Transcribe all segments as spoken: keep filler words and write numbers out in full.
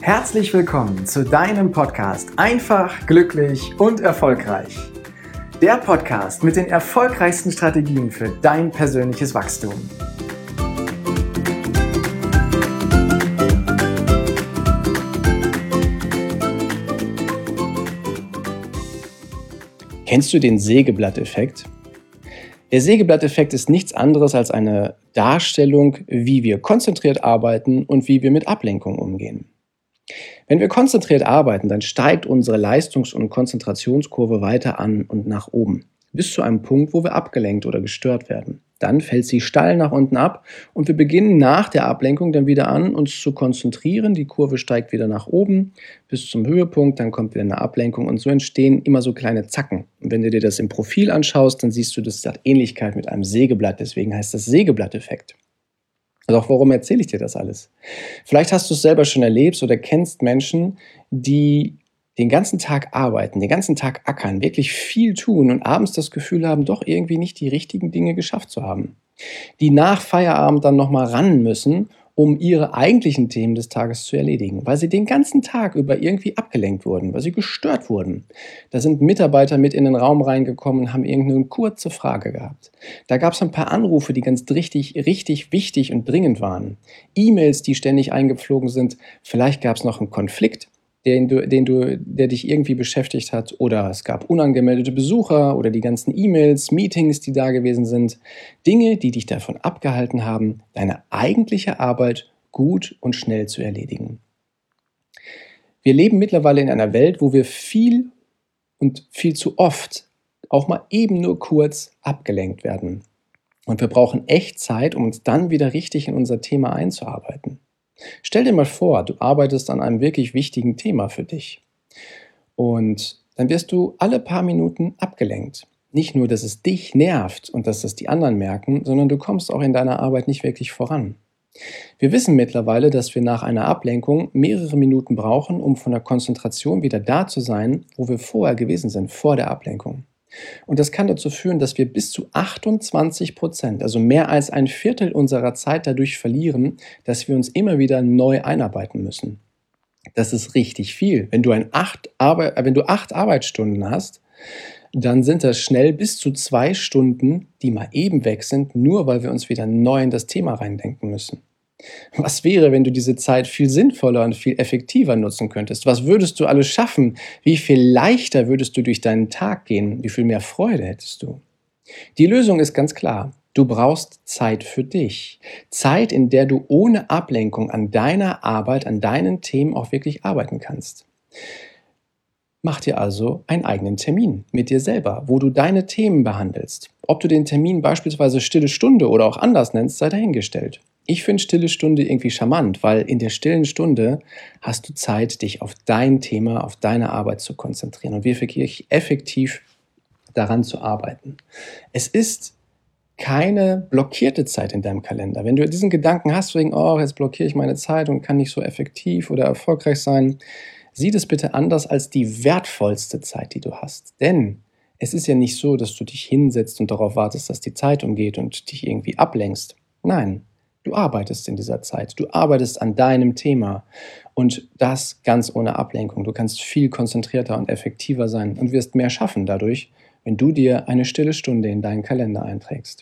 Herzlich willkommen zu deinem Podcast Einfach, glücklich und erfolgreich. Der Podcast mit den erfolgreichsten Strategien für dein persönliches Wachstum. Kennst du den Sägeblatteffekt? Der Sägeblatteffekt ist nichts anderes als eine Darstellung, wie wir konzentriert arbeiten und wie wir mit Ablenkung umgehen. Wenn wir konzentriert arbeiten, dann steigt unsere Leistungs- und Konzentrationskurve weiter an und nach oben, bis zu einem Punkt, wo wir abgelenkt oder gestört werden. Dann fällt sie steil nach unten ab und wir beginnen nach der Ablenkung dann wieder an, uns zu konzentrieren. Die Kurve steigt wieder nach oben bis zum Höhepunkt, dann kommt wieder eine Ablenkung und so entstehen immer so kleine Zacken. Und wenn du dir das im Profil anschaust, dann siehst du, das hat Ähnlichkeit mit einem Sägeblatt, deswegen heißt das Sägeblatteffekt. Doch warum erzähle ich dir das alles? Vielleicht hast du es selber schon erlebt oder kennst Menschen, die den ganzen Tag arbeiten, den ganzen Tag ackern, wirklich viel tun und abends das Gefühl haben, doch irgendwie nicht die richtigen Dinge geschafft zu haben. Die nach Feierabend dann nochmal ran müssen, um ihre eigentlichen Themen des Tages zu erledigen, weil sie den ganzen Tag über irgendwie abgelenkt wurden, weil sie gestört wurden. Da sind Mitarbeiter mit in den Raum reingekommen und haben irgendeine kurze Frage gehabt. Da gab es ein paar Anrufe, die ganz richtig, richtig wichtig und dringend waren. E-Mails, die ständig eingeflogen sind. Vielleicht gab es noch einen Konflikt, Den du, den du, der dich irgendwie beschäftigt hat, oder es gab unangemeldete Besucher oder die ganzen E-Mails, Meetings, die da gewesen sind. Dinge, die dich davon abgehalten haben, deine eigentliche Arbeit gut und schnell zu erledigen. Wir leben mittlerweile in einer Welt, wo wir viel und viel zu oft auch mal eben nur kurz abgelenkt werden. Und wir brauchen echt Zeit, um uns dann wieder richtig in unser Thema einzuarbeiten. Stell dir mal vor, du arbeitest an einem wirklich wichtigen Thema für dich und dann wirst du alle paar Minuten abgelenkt. Nicht nur, dass es dich nervt und dass es die anderen merken, sondern du kommst auch in deiner Arbeit nicht wirklich voran. Wir wissen mittlerweile, dass wir nach einer Ablenkung mehrere Minuten brauchen, um von der Konzentration wieder da zu sein, wo wir vorher gewesen sind, vor der Ablenkung. Und das kann dazu führen, dass wir bis zu achtundzwanzig Prozent, also mehr als ein Viertel unserer Zeit dadurch verlieren, dass wir uns immer wieder neu einarbeiten müssen. Das ist richtig viel. Wenn du, ein acht Arbe- wenn du acht Arbeitsstunden hast, dann sind das schnell bis zu zwei Stunden, die mal eben weg sind, nur weil wir uns wieder neu in das Thema reindenken müssen. Was wäre, wenn du diese Zeit viel sinnvoller und viel effektiver nutzen könntest? Was würdest du alles schaffen? Wie viel leichter würdest du durch deinen Tag gehen? Wie viel mehr Freude hättest du? Die Lösung ist ganz klar. Du brauchst Zeit für dich. Zeit, in der du ohne Ablenkung an deiner Arbeit, an deinen Themen auch wirklich arbeiten kannst. Mach dir also einen eigenen Termin mit dir selber, wo du deine Themen behandelst. Ob du den Termin beispielsweise Stille Stunde oder auch anders nennst, sei dahingestellt. Ich finde Stille Stunde irgendwie charmant, weil in der stillen Stunde hast du Zeit, dich auf dein Thema, auf deine Arbeit zu konzentrieren und wirklich effektiv daran zu arbeiten. Es ist keine blockierte Zeit in deinem Kalender. Wenn du diesen Gedanken hast, wegen, oh, jetzt blockiere ich meine Zeit und kann nicht so effektiv oder erfolgreich sein, sieh das bitte anders als die wertvollste Zeit, die du hast. Denn es ist ja nicht so, dass du dich hinsetzt und darauf wartest, dass die Zeit umgeht und dich irgendwie ablenkst. Nein. Du arbeitest in dieser Zeit, du arbeitest an deinem Thema und das ganz ohne Ablenkung. Du kannst viel konzentrierter und effektiver sein und wirst mehr schaffen dadurch, wenn du dir eine stille Stunde in deinen Kalender einträgst.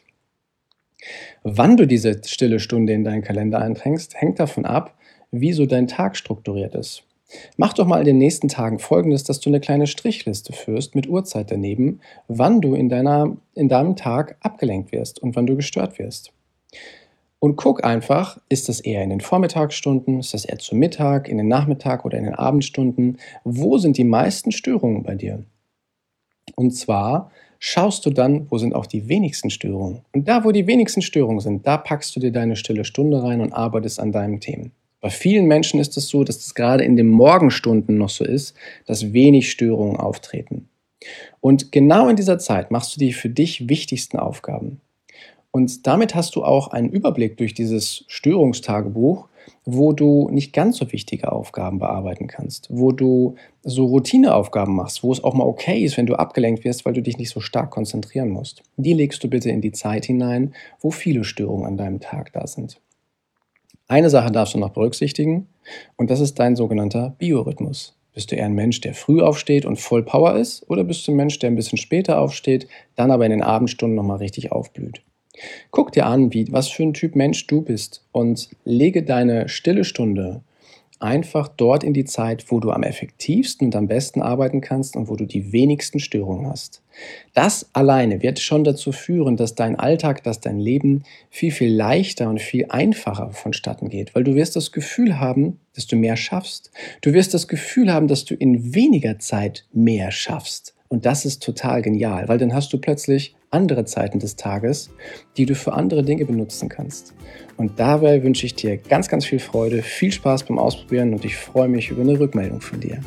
Wann du diese stille Stunde in deinen Kalender einträgst, hängt davon ab, wie so dein Tag strukturiert ist. Mach doch mal in den nächsten Tagen Folgendes, dass du eine kleine Strichliste führst mit Uhrzeit daneben, wann du in, deiner, in deinem Tag abgelenkt wirst und wann du gestört wirst. Und guck einfach, ist das eher in den Vormittagsstunden, ist das eher zu Mittag, in den Nachmittag oder in den Abendstunden? Wo sind die meisten Störungen bei dir? Und zwar schaust du dann, wo sind auch die wenigsten Störungen. Und da, wo die wenigsten Störungen sind, da packst du dir deine stille Stunde rein und arbeitest an deinen Themen. Bei vielen Menschen ist es so, dass es gerade in den Morgenstunden noch so ist, dass wenig Störungen auftreten. Und genau in dieser Zeit machst du die für dich wichtigsten Aufgaben. Und damit hast du auch einen Überblick durch dieses Störungstagebuch, wo du nicht ganz so wichtige Aufgaben bearbeiten kannst, wo du so Routineaufgaben machst, wo es auch mal okay ist, wenn du abgelenkt wirst, weil du dich nicht so stark konzentrieren musst. Die legst du bitte in die Zeit hinein, wo viele Störungen an deinem Tag da sind. Eine Sache darfst du noch berücksichtigen und das ist dein sogenannter Biorhythmus. Bist du eher ein Mensch, der früh aufsteht und voll Power ist oder bist du ein Mensch, der ein bisschen später aufsteht, dann aber in den Abendstunden nochmal richtig aufblüht? Guck dir an, wie, was für ein Typ Mensch du bist und lege deine stille Stunde einfach dort in die Zeit, wo du am effektivsten und am besten arbeiten kannst und wo du die wenigsten Störungen hast. Das alleine wird schon dazu führen, dass dein Alltag, dass dein Leben viel, viel leichter und viel einfacher vonstatten geht, weil du wirst das Gefühl haben, dass du mehr schaffst. Du wirst das Gefühl haben, dass du in weniger Zeit mehr schaffst. Und das ist total genial, weil dann hast du plötzlich andere Zeiten des Tages, die du für andere Dinge benutzen kannst. Und dabei wünsche ich dir ganz, ganz viel Freude, viel Spaß beim Ausprobieren und ich freue mich über eine Rückmeldung von dir.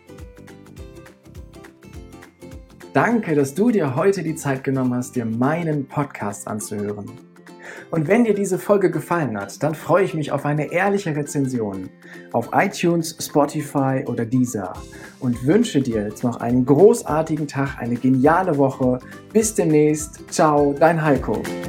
Danke, dass du dir heute die Zeit genommen hast, dir meinen Podcast anzuhören. Und wenn dir diese Folge gefallen hat, dann freue ich mich auf eine ehrliche Rezension auf iTunes, Spotify oder Deezer und wünsche dir jetzt noch einen großartigen Tag, eine geniale Woche. Bis demnächst. Ciao, dein Heiko.